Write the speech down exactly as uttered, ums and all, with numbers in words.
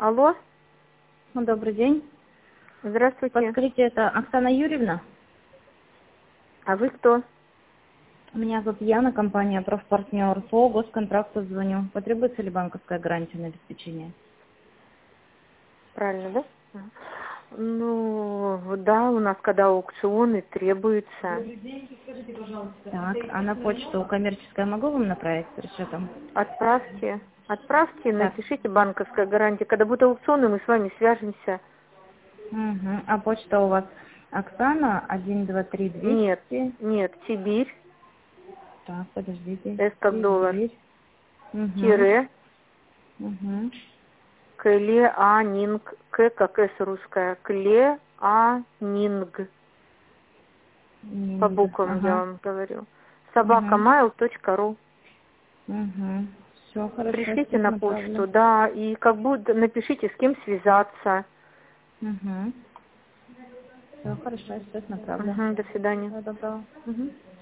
Алло, Ну, добрый день. здравствуйте. Подскажите, это Оксана Юрьевна? А вы кто? Меня зовут Яна, компания «Профпартнер». По госконтракту звоню. Потребуется ли банковская гарантия на обеспечение? Правильно, да? Ага. Ну, да, у нас когда аукционы требуется. Так, а на почту коммерческая могу вам направить с расчетом? Отправьте, отправьте, Так, напишите банковская гарантия. Когда будут аукционы, мы с вами свяжемся. угу. А почта у вас Оксана один два три Нет, двести. нет, Сибирь, Так, подождите. С как доллар, Сибирь. Угу. тире, Угу. Клеанинг, К как С русская, Клеанинг, по Минг. буквам я Ага. вам говорю. собака Угу. майл точка ру. Угу. Все хорошо, Пришлите сейчас на направлю. почту, да, и как будто напишите, с кем связаться. Угу. Все хорошо, сейчас направлю. Угу, до свидания. Всего доброго. Угу.